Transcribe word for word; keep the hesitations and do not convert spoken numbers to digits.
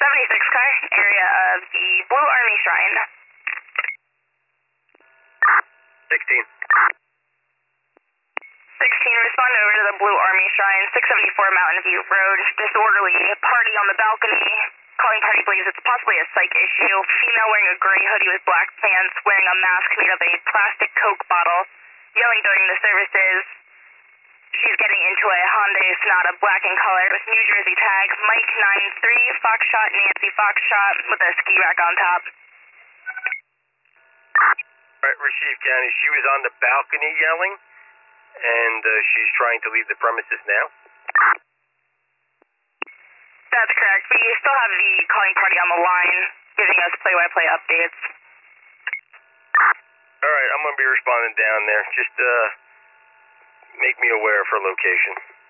seventy-six car, area of the Blue Army Shrine. sixteen. sixteen, respond over to the Blue Army Shrine, six seventy-four Mountain View Road. Disorderly party on the balcony. Calling party believes it's possibly a psych issue. Female wearing a gray hoodie with black pants, wearing a mask made of a plastic Coke bottle, yelling during the services. She's getting into a Hyundai Sonata black in color with New Jersey tag, Mike nine three, Foxtrot, Nancy Foxtrot, with a ski rack on top. Right, Receive County. She was on the balcony yelling, and uh, she's trying to leave the premises now? That's correct. We still have the calling party on the line, giving us play-by-play updates. All right, I'm going to be responding down there. Just uh, make me aware of her location.